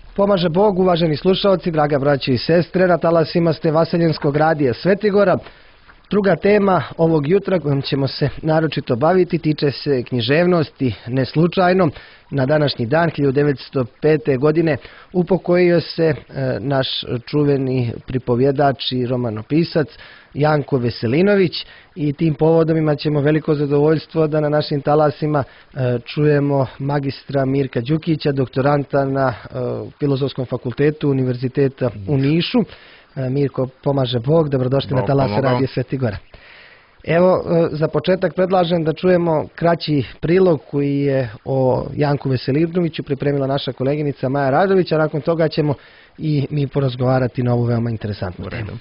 Pomaže Bog, uvaženi slušalci, draga braće i sestre, na talasima ste Vaseljenskog radija Svetigora. Druga tema ovog jutra kojom ćemo se naročito baviti tiče se književnosti. Ne slučajno, na današnji dan 1905. godine upokojio se naš čuveni pripovjedač i romanopisac Janko Veselinović i tim povodom imat ćemo veliko zadovoljstvo da na našim talasima čujemo magistra Mirka Đukića, doktoranta na Filozofskom fakultetu Univerziteta u Nišu. Mirko, pomaže Bog, dobrodošli na talase Radija Svetigora. Evo, za početak predlažem da čujemo kraći prilog koji je o Janku Veselinoviću pripremila naša koleginica Maja Radović, a nakon toga ćemo i mi porazgovarati na ovu veoma interesantnu temu.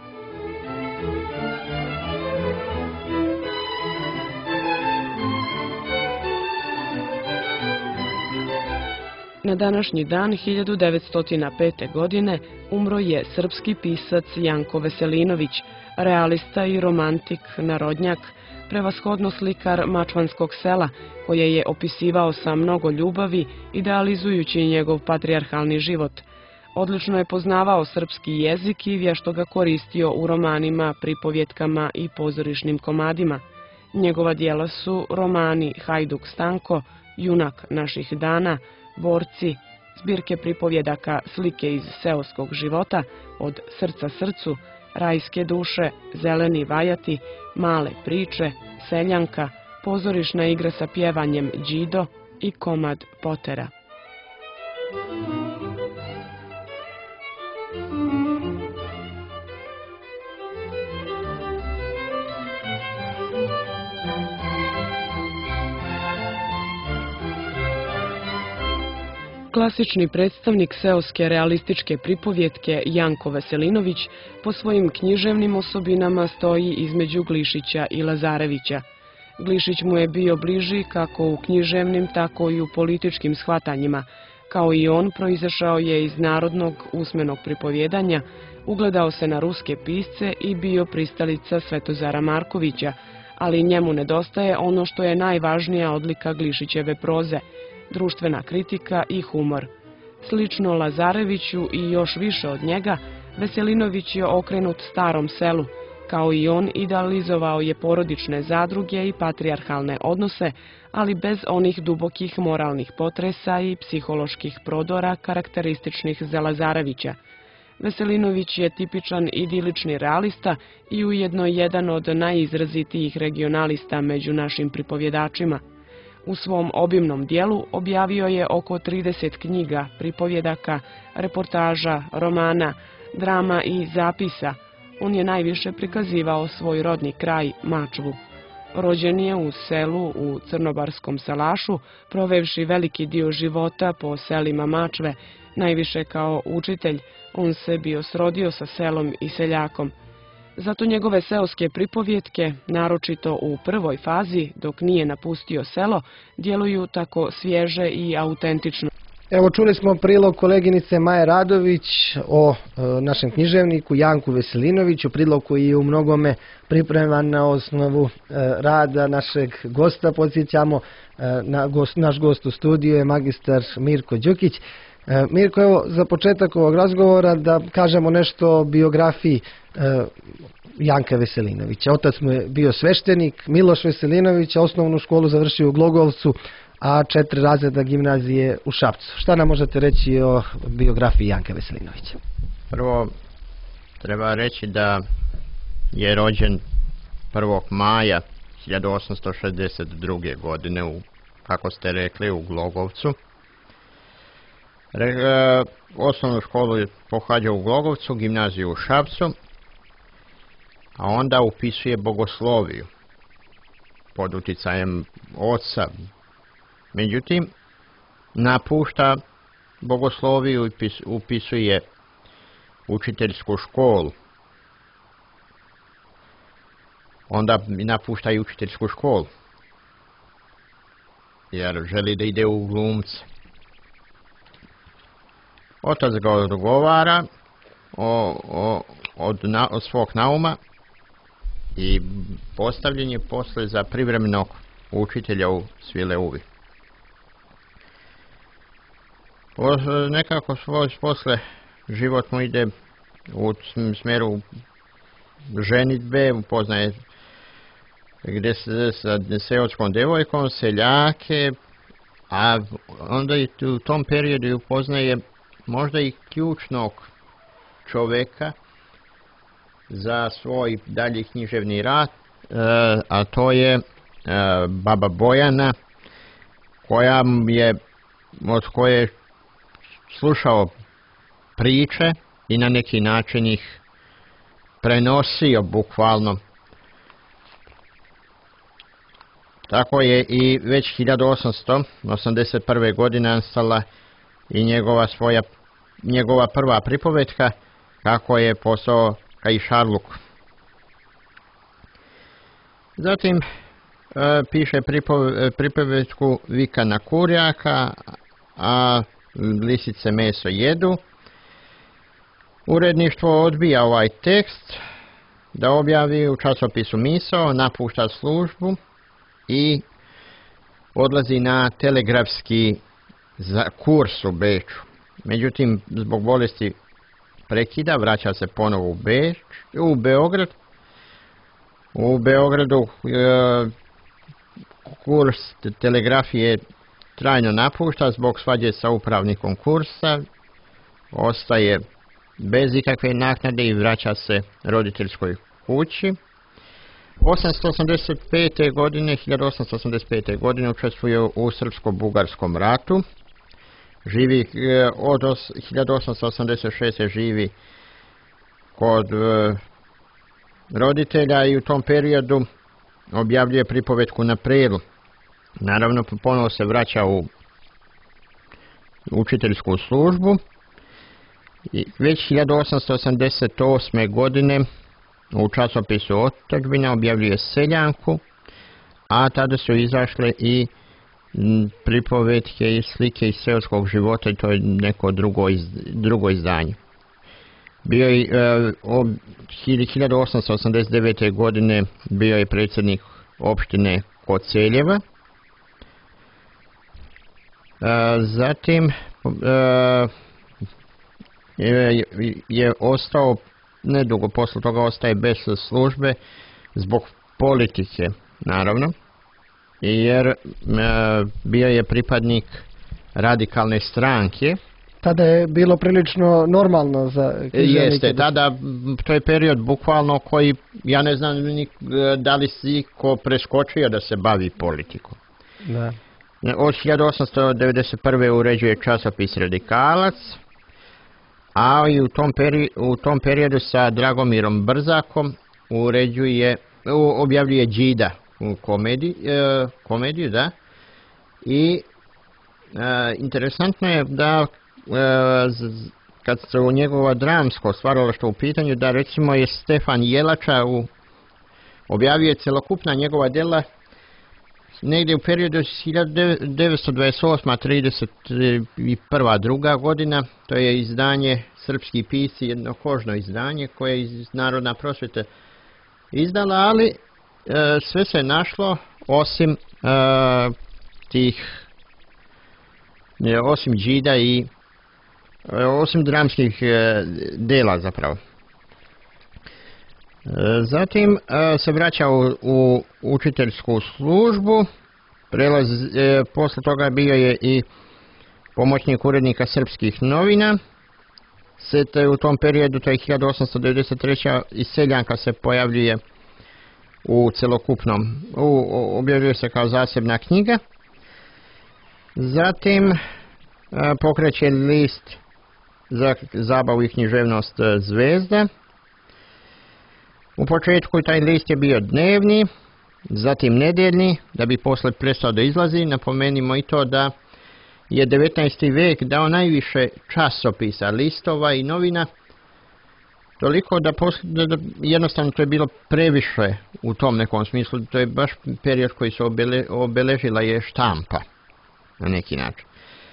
Na današnji dan 1905. godine umro je srpski pisac Janko Veselinović, realista i romantik, narodnjak, prevashodno slikar mačvanskog sela, koje je opisivao sa mnogo ljubavi, idealizujući njegov patrijarhalni život. Odlično je poznavao srpski jezik i vješto ga koristio u romanima, pripovjetkama i pozorišnim komadima. Njegova djela su romani Hajduk Stanko, Junak naših dana, Borci, zbirke pripovjedaka Slike iz seoskog života, Od srca srcu, Rajske duše, Zeleni vajati, Male priče, Seljanka, pozorišna igra sa pjevanjem Đido i komad Potera. Klasični predstavnik seoske realističke pripovjetke Janko Veselinović po svojim književnim osobinama stoji između Glišića i Lazarevića. Glišić mu je bio bliži kako u književnim, tako i u političkim shvatanjima. Kao i on, proizašao je iz narodnog usmenog pripovjedanja, ugledao se na ruske pisce i bio pristalica Svetozara Markovića, ali njemu nedostaje ono što je najvažnija odlika Glišićeve proze – društvena kritika i humor. Slično Lazareviću i još više od njega, Veselinović je okrenut starom selu. Kao i on, idealizovao je porodične zadruge i patrijarhalne odnose, ali bez onih dubokih moralnih potresa i psiholoških prodora karakterističnih za Lazarevića. Veselinović je tipičan idilični realista i ujedno jedan od najizrazitijih regionalista među našim pripovjedačima. U svom obimnom dijelu objavio je oko 30 knjiga, pripovjedaka, reportaža, romana, drama i zapisa. On je najviše prikazivao svoj rodni kraj, Mačvu. Rođen je u selu u Crnobarskom salašu, provevši veliki dio života po selima Mačve, najviše kao učitelj. On se bio srodio sa selom i seljakom. Zato njegove seoske pripovjetke, naročito u prvoj fazi, dok nije napustio selo, djeluju tako svježe i autentično. Evo, čuli smo prilog koleginice Maje Radović o našem književniku Janku Veselinoviću, prilog koji je u mnogome pripreman na osnovu rada našeg gosta. Podsjećamo, naš gost u studiju je magistar Mirko Đukić. Mirko, evo, za početak ovog razgovora da kažemo nešto o biografiji Janka Veselinovića. Otac mu je bio sveštenik, Miloš Veselinović, osnovnu školu završio u Glogovcu, a 4 razreda gimnazije u Šapcu. Šta nam možete reći o biografiji Janka Veselinovića? Prvo, treba reći da je rođen 1. maja 1862. godine, kako ste rekli, u Glogovcu. Osnovnu školu je pohađao u Glogovcu, gimnaziju u Šapcu, a onda upisuje bogosloviju pod utjecajem oca. Međutim, napušta bogosloviju i upisuje učiteljsku školu. Onda napušta i učiteljsku školu, jer želi da ide u glumce. Otac ga odgovara od svog nauma i postavljen je posle za privremenog učitelja u Svileuvi. Nekako posle život mu ide u smjeru ženitbe, upoznaje gdje se sa seoskom devojkom, seljake, a onda i u tom periodu upoznaje možda i ključnog čovjeka za svoj dalji književni rad, a to je baba Bojana, od koje je slušao priče i na neki način ih prenosio bukvalno. Tako je i već 1881. godine nastala i njegova prva pripovetka, kako je postao Kajšarluk. Zatim piše pripovetku Vika na kurjaka, a lisice meso jedu. Uredništvo odbija ovaj tekst da objavi u časopisu Misao, napušta službu i odlazi na telegrafski kurs u Beču. Međutim, zbog bolesti prekida, vraća se ponovo u Beograd. U Beogradu kurs telegrafije trajno napušta zbog svađe sa upravnikom kursa, ostaje bez ikakve naknade i vraća se roditeljskoj kući. 1885. godine učestvuje u Srpsko-bugarskom ratu. Živi od 1886. živi kod roditelja i u tom periodu objavljuje pripovetku Na Prelu. Naravno, ponovo se vraća u učiteljsku službu i već 1888. godine u časopisu Otadžbina objavljuje Seljanku, a tada su izašle i pripovetke i slike iz seoskog života i to je neko drugo izdanje. Bio je 1889. godine bio je predsjednik opštine Koceljeva. Zatim je ostao, nedugo posle toga ostaje bez službe zbog politike, naravno, jer bio je pripadnik radikalne stranke. Tada je bilo prilično normalno za književnike. Jeste, tada, to je period bukvalno koji, ja ne znam da li si ko preskočio da se bavi politikom. Da. Od 1891. uređuje časopis Radikalac, a i u tom periodu sa Dragomirom Brzakom objavljuje Đida u komediju, da. I interesantno je da kad se u njegova dramsko stvaralaštvo u pitanju, da recimo je Stefan Jelača objavio celokupna njegova djela negdje u periodu 1928-31. druga godina. To je izdanje Srpski pisci, jedno kožno izdanje koje je iz Narodna prosvjeta izdala, ali sve se našlo osim osim Đida i osim dramskih dela zapravo. Zatim se vraća u učiteljsku službu, posle toga bio je i pomoćnik urednika Srpskih novina. U tom periodu, to je 1893. i Seljanka se pojavljuje u celokupnom, objavljuje se kao zasebna knjiga. Zatim pokreće list za zabavu i književnost Zvezda. U početku taj list je bio dnevni, zatim nedeljni, da bi posle prestao da izlazi. Napomenimo i to da je 19. vijek dao najviše časopisa, listova i novina, toliko da jednostavno to je bilo previše u tom nekom smislu. To je baš period koji se obeležila je štampa na neki način.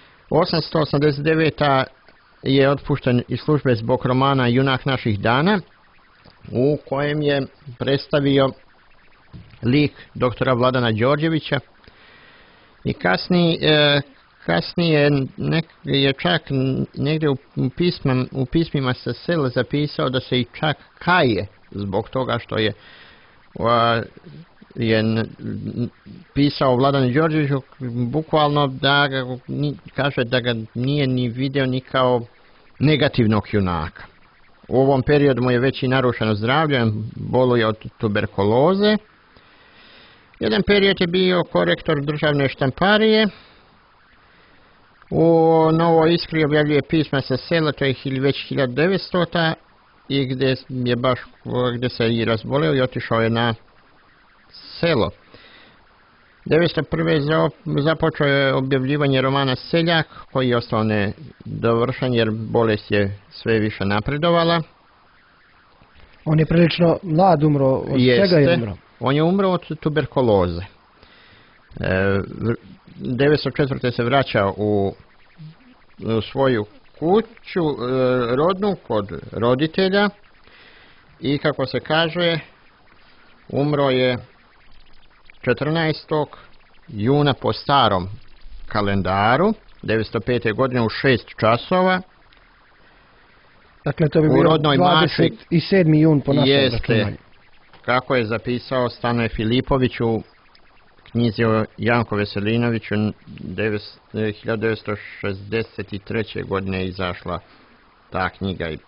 889. je otpušten iz službe zbog romana Junak naših dana, u kojem je predstavio lik doktora Vladana Đorđevića i kasnije je čak negdje u pismima sa sela zapisao da se i čak kaje zbog toga što je pisao Vladanu Đorđeviću, bukvalno da kaže da ga nije ni vidio ni kao negativnog junaka. U ovom periodu mu je već i narušeno zdravlje, boluje od tuberkuloze. Jedan period je bio korektor državne štamparije. U Novoj Iskri objavljuje pisma sa sela, to je već 1900. i gdje se i razboleo i otišao je na selo. 1901. započeo je objavljivanje romana Seljak, koji je ostao nedovršen jer bolest je sve više napredovala. On je prilično mlad umro, od čega je umro? On je umro od tuberkuloze. 1904. se vraća u svoju kuću rodnu kod roditelja i kako se kaže umro je 14. juna po starom kalendaru 1905. godine u 6 časova. Dakle, to bi bio 27. jun po našem računanju. Kako je zapisao Stanoje Filipović u knjizi o Janku Veselinoviću, 1963. godine je izašla ta knjiga i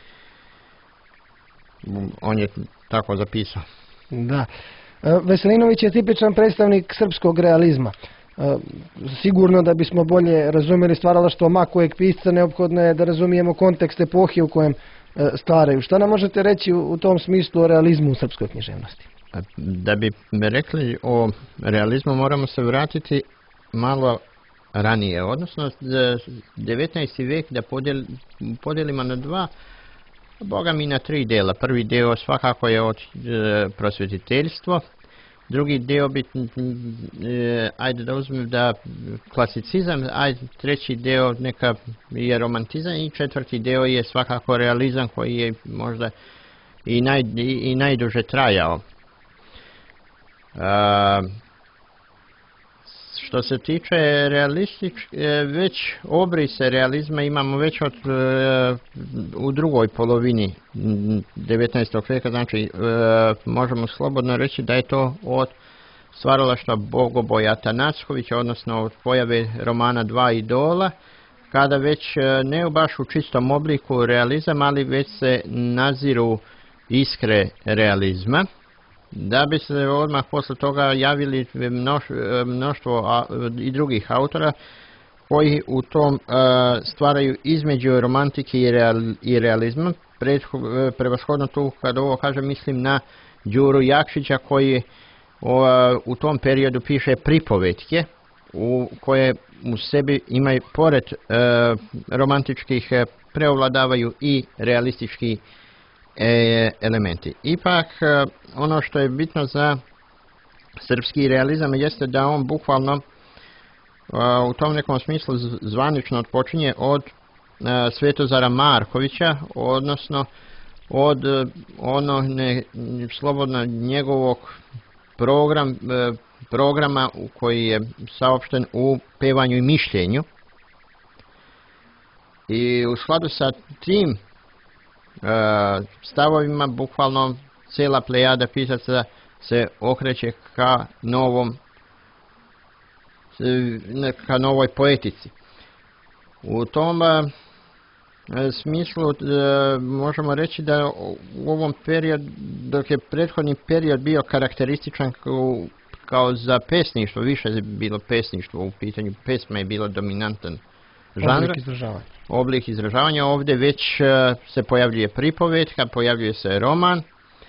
on je tako zapisao. Da. Veselinović je tipičan predstavnik srpskog realizma. Sigurno da bismo bolje razumjeli stvaralaštvo ma kojeg pisca, neophodno je da razumijemo kontekst epohe u kojem stvaraju. Šta nam možete reći u tom smislu o realizmu u srpskoj književnosti? Da bi rekli o realizmu moramo se vratiti malo ranije, odnosno 19. vijek da podijelimo na dva, boga mi na 3 dela. Prvi deo svakako je od prosvjetiteljstvo, drugi deo bi, ajde da uzmem da klasicizam, treći deo neka je romantizam i četvrti deo je svakako realizam koji je možda i najduže trajao. Što se tiče već obrise realizma imamo već u drugoj polovini 19. vijeka, znači možemo slobodno reći da je to od stvaralaštva Bogoboja Atanackovića, odnosno od pojave romana Dva idola, kada već ne baš u čistom obliku realizam, ali već se naziru iskre realizma. Da bi se odmah posle toga javili mnoštvo i drugih autora koji u tom stvaraju između romantike i realizma. Prevashodno tu kad ovo kažem mislim na Đuru Jakšića koji u tom periodu piše pripovetke koje u sebi imaju pored romantičkih preovladavaju i realistički elementi. Ipak ono što je bitno za srpski realizam jeste da on bukvalno u tom nekom smislu zvanično odpočinje od Svetozara Markovića, odnosno od slobodno njegovog programa koji je saopšten u Pevanju i mišljenju. I u skladu sa tim stavovima bukvalno cijela plejada pisaca se okreće ka novoj poetici. U tom smislu možemo reći da u ovom periodu, dok je prethodni period bio karakterističan kao za pesništvo, više je bilo pesništvo u pitanju, pesma je bilo dominantan žanr, oblik izražavanja. Ovdje već se pojavljuje pripovetka, pojavljuje se roman.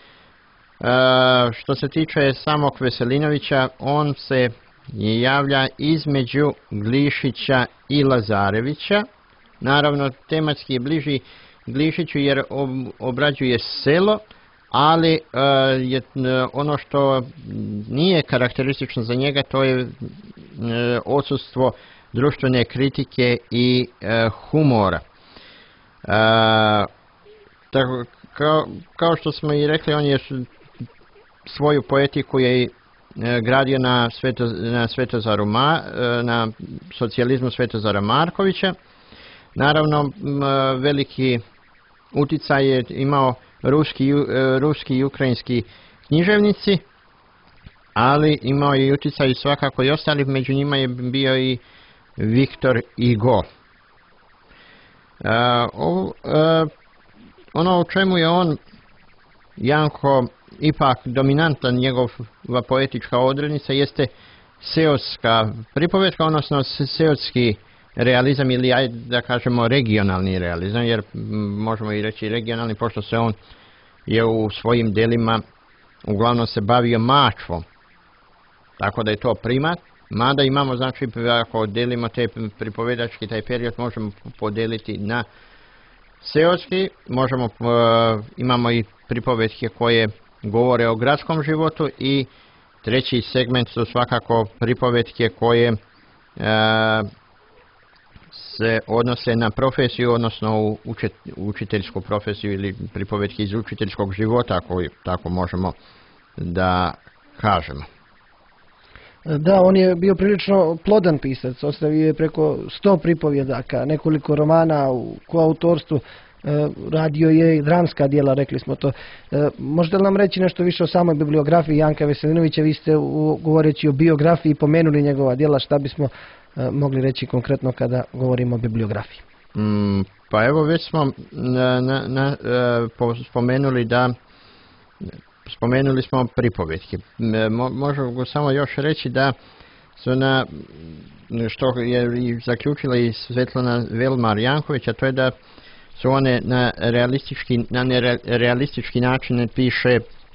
Što se tiče samog Veselinovića, on se javlja između Glišića i Lazarevića. Naravno, tematski je bliži Glišiću jer obrađuje selo, ali ono što nije karakteristično za njega, to je odsustvo društvene kritike i humora. Kao što smo i rekli, on je svoju poetiku je gradio na na socijalizmu Svetozara Markovića. Naravno, veliki utjecaj je imao ruski i ukrajinski književnici, ali imao je utjecaj svakako i ostali, među njima je bio i Viktor Hugo. Ono u čemu je on, Janko, ipak dominantan, njegova poetička odrednica jeste seoska pripovetka, odnosno seoski realizam, ili da kažemo regionalni realizam, jer možemo i reći regionalni, pošto se on je u svojim delima uglavnom se bavio mačvom, tako da je to primat. Mada imamo, znači, ako delimo te pripovedački taj period, možemo podeliti na seoski, imamo i pripovetke koje govore o gradskom životu, i treći segment su svakako pripovetke koje se odnose na profesiju, odnosno učiteljsku profesiju, ili pripovetke iz učiteljskog života, ako tako možemo da kažemo. Da, on je bio prilično plodan pisac, ostavio je preko 100 pripovjedaka, nekoliko romana u koautorstvu, radio je i dramska djela, rekli smo to. Možete li nam reći nešto više o samoj bibliografiji Janka Veselinovića? Vi ste, govoreći o biografiji, pomenuli njegova djela, šta bismo mogli reći konkretno kada govorimo o bibliografiji? Pa evo, već smo spomenuli smo pripovetke. Možemo samo još reći da su što je i zaključila i Svetlana Velmar Janković, a to je da su one na nerealistički način piše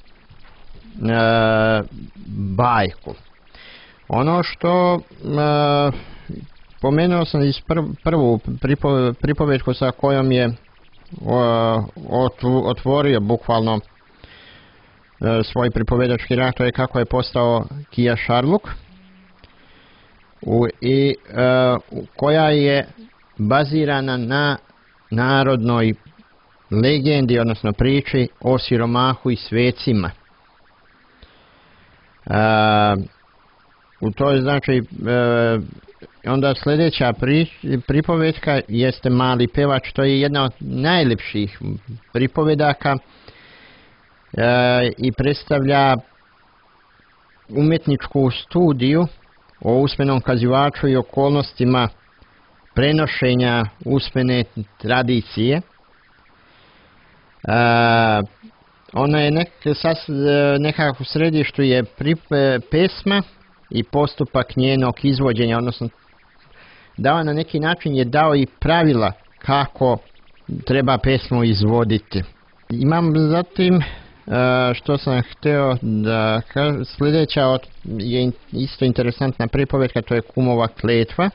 bajku. Ono što pomenuo sam iz prvu pripovetku sa kojom je otvorio bukvalno svoj pripovedački rad, to je kako je postao Kija Šarluk, koja je bazirana na narodnoj legendi, odnosno priči o siromahu i svecima. U toj, znači, onda sljedeća pripovetka jeste Mali pevač. To je jedna od najljepših pripovedaka i predstavlja umjetničku studiju o usmenom kazivaču i okolnostima prenošenja usmene tradicije. Ona je nekako u središtu je pesma i postupak njenog izvođenja, odnosno dao na neki način je dao i pravila kako treba pesmu izvoditi. Imam zatim, što sam htio da kažem, sljedeća je isto interesantna pripovetka, to je Kumova kletva.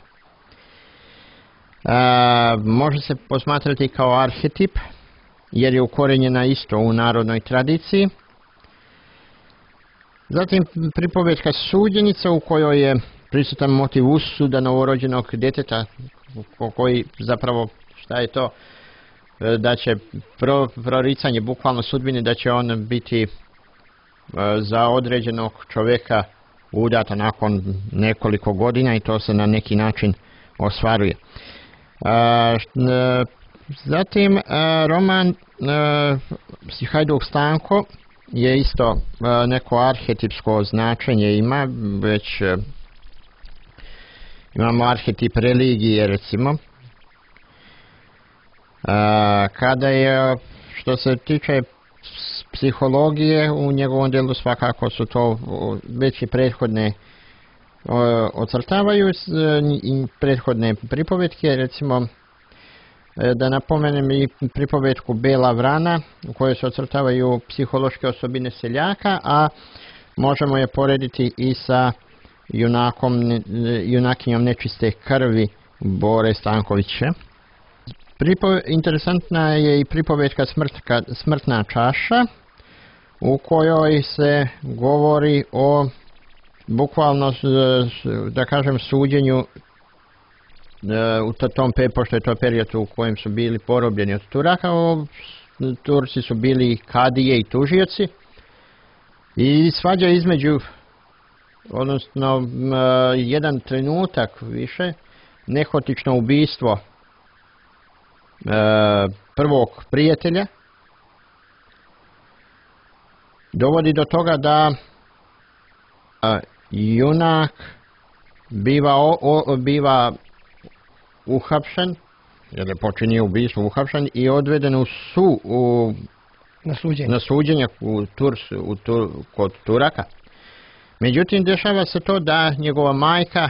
Može se posmatrati kao arhetip, jer je ukorenjena isto u narodnoj tradiciji. Zatim pripovetka Suđenica, u kojoj je prisutan motiv usuda novorođenog djeteta, koji zapravo, šta je to, da će proricanje bukvalno sudbine, da će on biti za određenog čovjeka udata nakon nekoliko godina, i to se na neki način ostvaruje. Zatim roman Hajduk Stanko je isto neko arhetipsko značenje ima, već imamo arhetip religije, recimo. Kada je, što se tiče psihologije, u njegovom djelu svakako su to već i prethodne ocrtavaju i prethodne pripovetke, recimo da napomenem i pripovetku Bela vrana, u kojoj se ocrtavaju psihološke osobine seljaka, a možemo je porediti i sa junakinjom nečiste krvi Bore Stankovića. Interesantna je i pripovetka Smrtna čaša, u kojoj se govori o bukvalno, da kažem, suđenju u tom pošto je to period u kojem su bili porobljeni od Turaka. Turci su bili kadije i tužioci, i svađa između odnosno jedan trenutak više, nehotično ubistvo prvog prijatelja dovodi do toga da junak biva uhapšen, jer je počinio ubistvo, uhapšen i odveden na suđenje kod Turaka. Međutim, dešava se to da njegova majka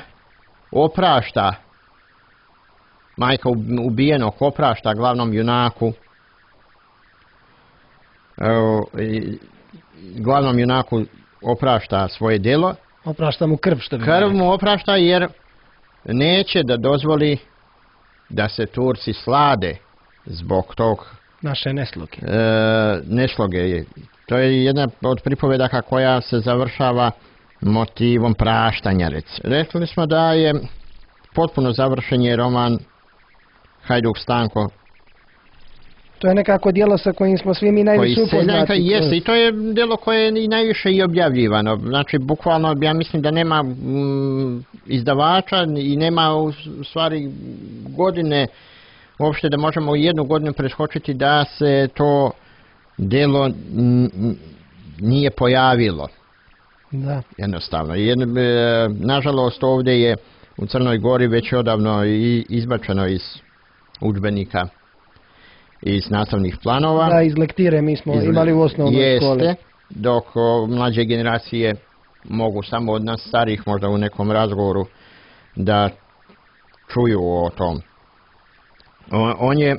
ubijenog oprašta glavnom junaku oprašta svoje djelo. Oprašta mu krv, što bi krv mu oprašta jer neće da dozvoli da se Turci slade zbog tog naše nesloge. To je jedna od pripovedaka koja se završava motivom praštanja. Rekli smo da je potpuno završen je roman Hajduk Stanko. To je nekako djelo sa kojim smo svi mi najviše upoznati. Jeste, i to je djelo koje je i najviše i objavljivano. Znači, bukvalno, ja mislim da nema izdavača i nema u stvari godine uopšte da možemo u jednu godinu preskočiti da se to djelo nije pojavilo. Da. Jednostavno. Nažalost, ovdje je u Crnoj Gori već odavno izbačeno iz udžbenika i iz nastavnih planova. Da, iz lektire mi smo imali u osnovnoj školi. Jeste, dok mlađe generacije mogu samo od nas starih možda u nekom razgovoru da čuju o tom. On je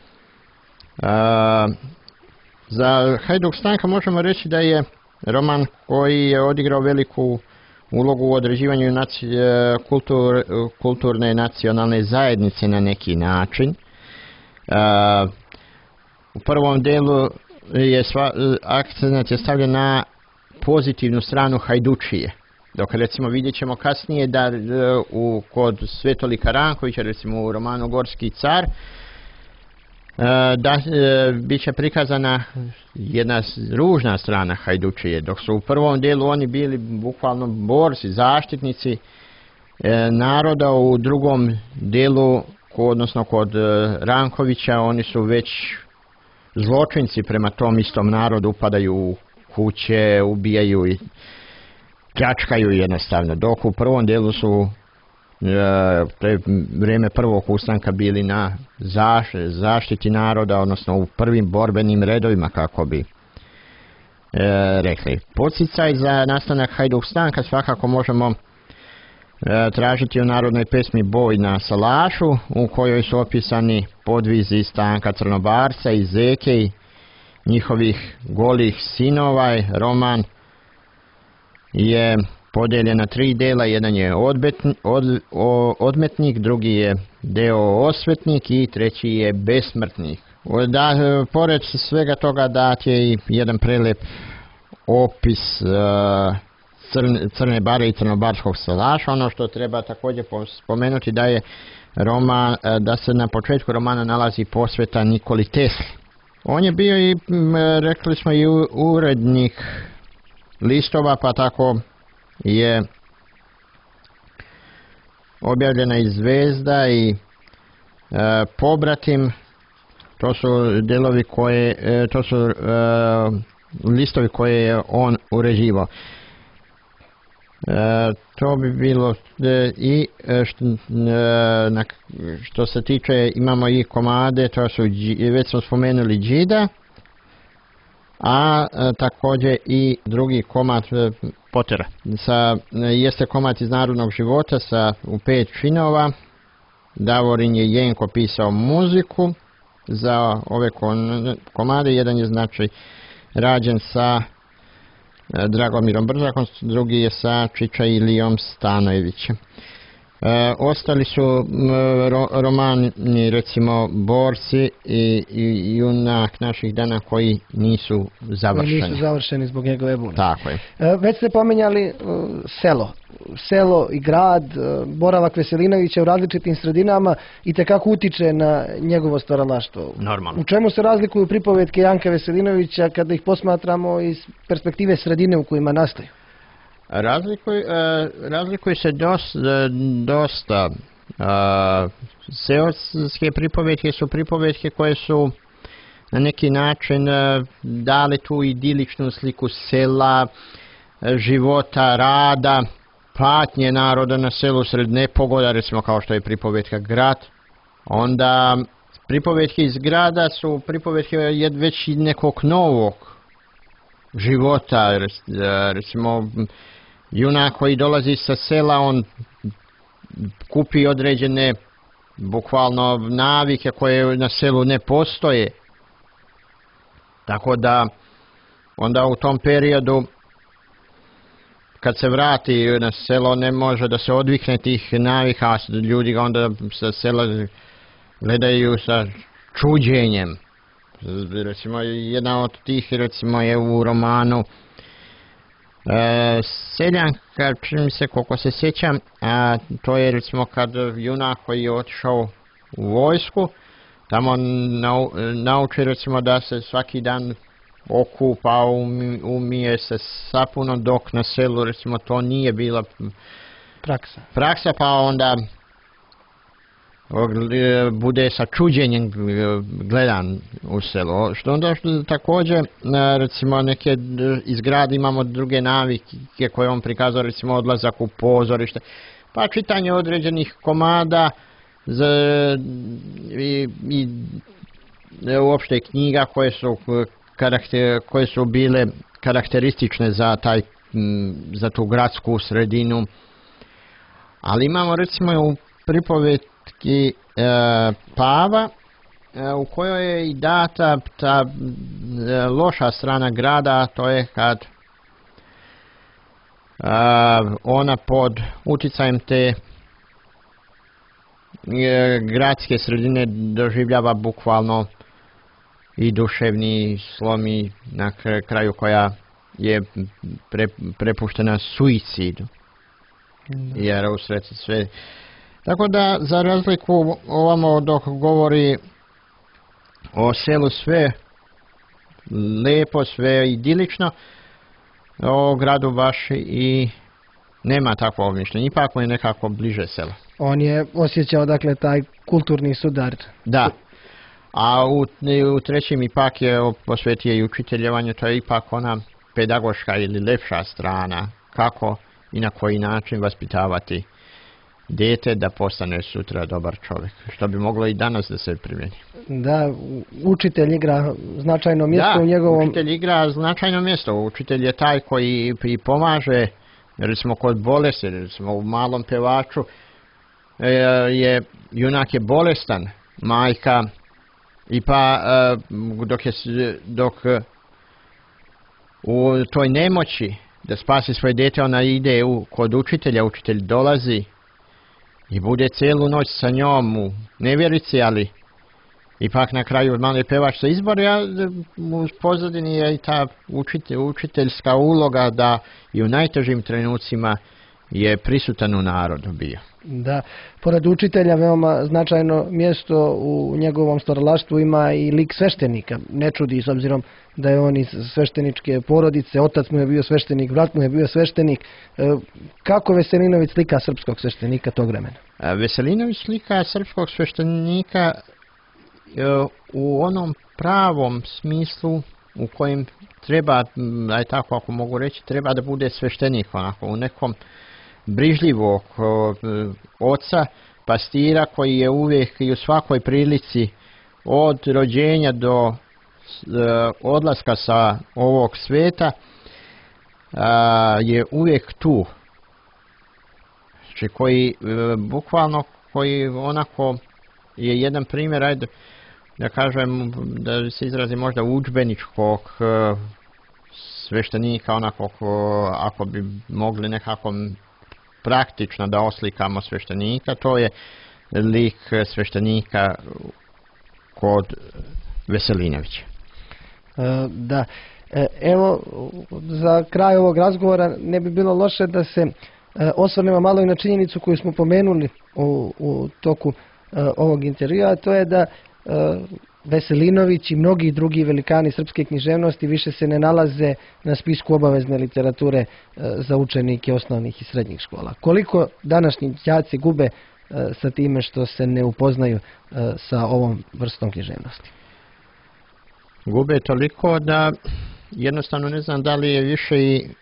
za Hajduk Stanka možemo reći da je roman koji je odigrao veliku ulogu u određivanju kulturne nacionalne zajednice na neki način. U prvom delu akcent je stavljen na pozitivnu stranu hajdučije. Dok recimo vidjet ćemo kasnije da kod Svetolika Rankovića, recimo u romanu Gorski car, da bit će prikazana jedna ružna strana hajdučije, dok su u prvom dijelu oni bili bukvalno borci, zaštitnici naroda, u drugom dijelu, odnosno kod Rankovića, oni su već zločinci prema tom istom narodu, upadaju u kuće, ubijaju i pljačkaju jednostavno, dok u prvom dijelu su vrijeme prvog ustanka bili na zaštiti naroda, odnosno u prvim borbenim redovima, kako bi rekli. Podsticaj za nastanak Hajduk Stanka svakako možemo tražiti u narodnoj pesmi Boj na Salašu, u kojoj su opisani podvizi Stanka Crnobarca i Zeke i njihovih golih sinova. Roman je podijeljen na 3 dela, jedan je odmetnik, drugi je deo osvetnik i treći je besmrtnik. Pored svega toga dat je i jedan prelep opis Crne Bare i Crnobarskog salaša. Ono što treba također spomenuti da se na početku romana nalazi posveta Nikoli Tesli. On je bio i, rekli smo, i urednik listova, pa tako je objavljena i Zvezda i Pobratim. To su delovi listovi koje je on uređivao. To bi bilo i što se tiče, imamo i komade, to su, već smo spomenuli, Đida, a također i drugi komad Potera. Jeste komad iz narodnog života u 5 činova. Davorin je Jenko pisao muziku za ove komade. Jedan je znači rađen sa Dragomirom Brzakom, drugi je sa Čiča Ilijom Stanojevićem. Ostali su romani, recimo Borci i Junak naših dana, koji nisu završeni. Nisu završeni zbog njegove bune. Tako je. Već ste pominjali selo i grad, boravak Veselinovića u različitim sredinama itekako utiče na njegovo stvaralaštvo. Normalno. U čemu se razlikuju pripovetke Janka Veselinovića kada ih posmatramo iz perspektive sredine u kojima nastaju? Razlikuju se dosta. Seoske pripovetke su pripovetke koje su na neki način dali tu idiličnu sliku sela, života, rada, patnje naroda na selu sred nepogoda, recimo kao što je pripovetka Grad. Onda pripovetke iz grada su pripovetke već nekog novog života, recimo junak koji dolazi sa sela, on kupi određene bukvalno navike koje na selu ne postoje. Tako da onda u tom periodu kad se vrati na selo ne može da se odvikne tih navika, a ljudi ga onda sa sela gledaju sa čuđenjem. Recimo jedna od tih recimo je u romanu Seljanka, čini mi se koliko se sjećam, a to je recimo kad junak koji je otišao u vojsku, tamo nauči recimo da se svaki dan okupa, umije se sapuno, dok na selu recimo to nije bila praksa, pa onda bude sa čuđenjem gledan u selo. Što onda također recimo neke iz grada imamo druge navike koje on prikazao, recimo odlazak u pozorište, pa čitanje određenih komada i uopšte knjiga koje su bile karakteristične za tu gradsku sredinu. Ali imamo recimo u pripovetki Pava u kojoj je i data ta loša strana grada, to je kad ona pod utjecajem te gradske sredine doživljava bukvalno i duševni slom i na kraju koja je prepuštena suicidu. Jer usred sve. Tako da za razliku ovamo dok govori o selu sve lepo, sve idilično, o gradu baš i nema takvog mišljenja. Ipak mu je nekako bliže selo. On je osjećao dakle taj kulturni sudar. Da. A u trećem ipak je posvetio i učiteljevanju, to je ipak ona pedagoška ili lepša strana, kako i na koji način vaspitavati dijete da postane sutra dobar čovjek, što bi moglo i danas da se primjeni. Da, učitelj igra značajno mjesto u njegovom... učitelj igra značajno mjesto, učitelj je taj koji i pomaže, recimo kod bolesti, recimo u Malom pevaču, junak je bolestan, majka, i pa dok u toj nemoći da spasi svoje dijete, ona ide kod učitelja, učitelj dolazi i bude cijelu noć sa njom u nevjerici, ali ipak na kraju Mali pevač se izbori, a u pozadini je i ta učiteljska uloga da i u najtežim trenucima je prisutan u narodu bio. Da, pored učitelja veoma značajno mjesto u njegovom stvaralaštvu ima i lik sveštenika. Ne čudi s obzirom da je on iz svešteničke porodice, otac mu je bio sveštenik, brat mu je bio sveštenik. Kako Veselinović slika srpskog sveštenika tog vremena? Veselinović slika srpskog sveštenika u onom pravom smislu u kojem treba, aj tako ako mogu reći, treba da bude sveštenik, onako u nekom brižljivog oca, pastira koji je uvijek i u svakoj prilici od rođenja do odlaska sa ovog sveta je uvijek tu. Znači koji bukvalno, koji onako je jedan primjer, ajde da kažem, da se izrazi možda udžbeničkog sveštenika, onako ako bi mogli nekako praktično da oslikamo sveštenika, to je lik sveštenika kod Veselinovića. Da, evo za kraj ovog razgovora ne bi bilo loše da se osvrnemo malo i na činjenicu koju smo pomenuli u toku ovog intervjua, a to je da Veselinović i mnogi drugi velikani srpske književnosti više se ne nalaze na spisku obavezne literature za učenike osnovnih i srednjih škola. Koliko današnji đaci gube sa time što se ne upoznaju sa ovom vrstom književnosti? Gube toliko da jednostavno ne znam da li je više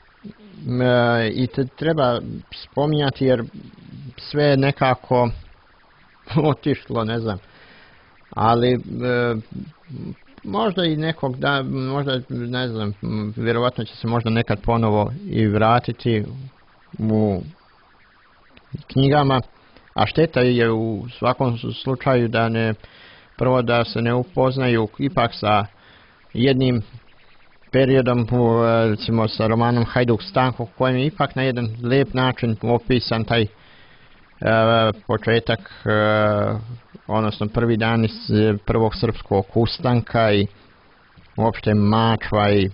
i treba spominjati, jer sve je nekako otišlo, ne znam. Ali možda i nekog da, možda ne znam, vjerovatno će se možda nekad ponovo i vratiti u knjigama, a šteta je u svakom slučaju da prvo da se ne upoznaju ipak sa jednim periodom, recimo sa romanom Hajduk Stanko, kojem je ipak na jedan lijep način opisan taj početak, odnosno prvi dan iz prvog srpskog ustanka i uopšte Mačva i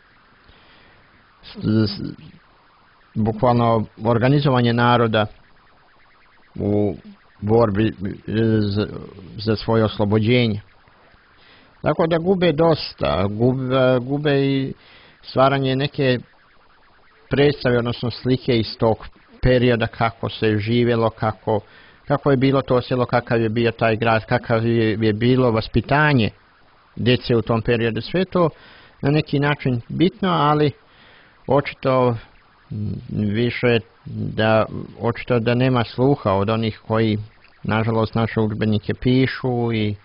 bukvalno organizovanje naroda u borbi za svoje oslobođenje. Tako da gube dosta, gube i stvaranje neke predstave, odnosno slike iz tog perioda, kako se živjelo, kako je bilo to selo, kakav je bio taj grad, kakav je bilo vaspitanje djece u tom periodu. Sve to na neki način bitno, ali očito da nema sluha od onih koji nažalost naše udžbenike pišu i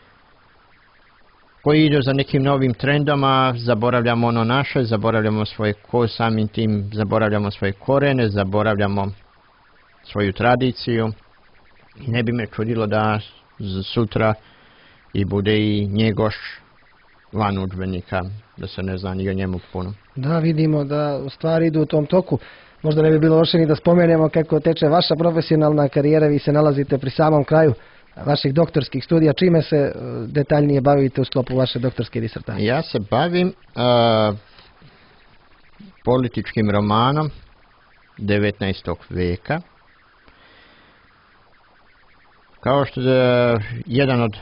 koji idu za nekim novim trendama. Zaboravljamo ono naše, zaboravljamo samim tim zaboravljamo svoje korene, zaboravljamo svoju tradiciju. I ne bi me čudilo da sutra i bude i Njegoš van udžbenika, da se ne zna ni o njemu puno. Da, vidimo da stvari idu u tom toku. Možda ne bi bilo loše ni da spomenemo kako teče vaša profesionalna karijera. Vi se nalazite pri samom kraju vaših doktorskih studija. Čime se detaljnije bavite u sklopu vaše doktorske disertacije? Ja se bavim političkim romanom 19. veka. Kao što je jedan od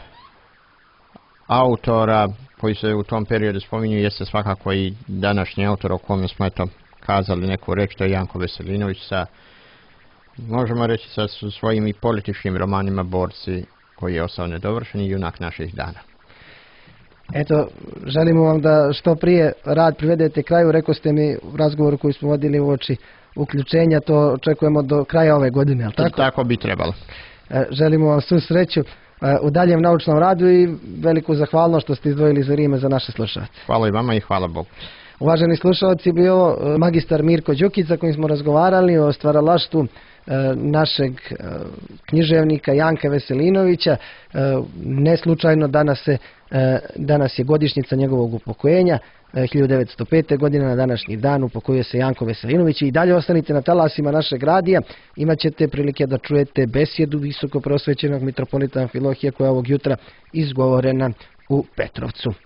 autora koji se u tom periodu spominju jeste svakako i današnji autor o kome smo kazali neku reč, to je Janko Veselinović možemo reći sa svojim i političkim romanima Borci, koji je ostao nedovršen i junak naših dana. Eto, želimo vam da što prije rad privedete kraju. Rekao ste mi u razgovoru koji smo vodili uoči uključenja, to očekujemo do kraja ove godine, ali tako? Tako bi trebalo. Želimo vam svu sreću u daljem naučnom radu i veliku zahvalnost što ste izdvojili za vrijeme za naše slušalce. Hvala i vama i hvala Bogu. Uvaženi slušalci, bio magistar Mirko Đukić, sa kojim smo razgovarali o stvaralaštvu našeg književnika Janka Veselinovića. Ne slučajno danas je godišnjica njegovog upokojenja, 1905. godine na današnji dan upokojuje se Janko Veselinović. I dalje ostanite na talasima našeg radija, imat ćete prilike da čujete besjedu visoko prosvećenog mitropolita Amfilohija koja je ovog jutra izgovorena u Petrovcu.